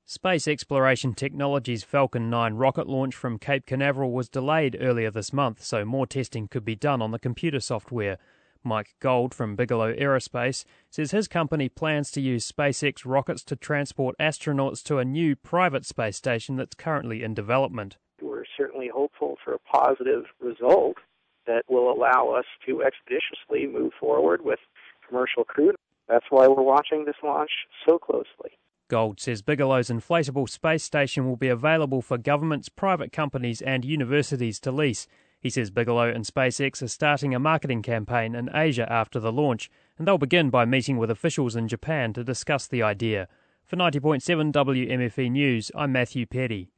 Space Exploration Technologies' Falcon 9 rocket launch from Cape Canaveral was delayed earlier this month, so more testing could be done on the computer software. Mike Gold from Bigelow Aerospace says his company plans to use SpaceX rockets to transport astronauts to a new private space station that's currently in development. We're certainly hopeful for a positive result that will allow us to expeditiously move forward with commercial crew. That's why we're watching this launch so closely. Gold says Bigelow's inflatable space station will be available for governments, private companies and universities to lease. He says Bigelow and SpaceX are starting a marketing campaign in Asia after the launch, and they'll begin by meeting with officials in Japan to discuss the idea. For 90.7 WMFE News, I'm Matthew Petty.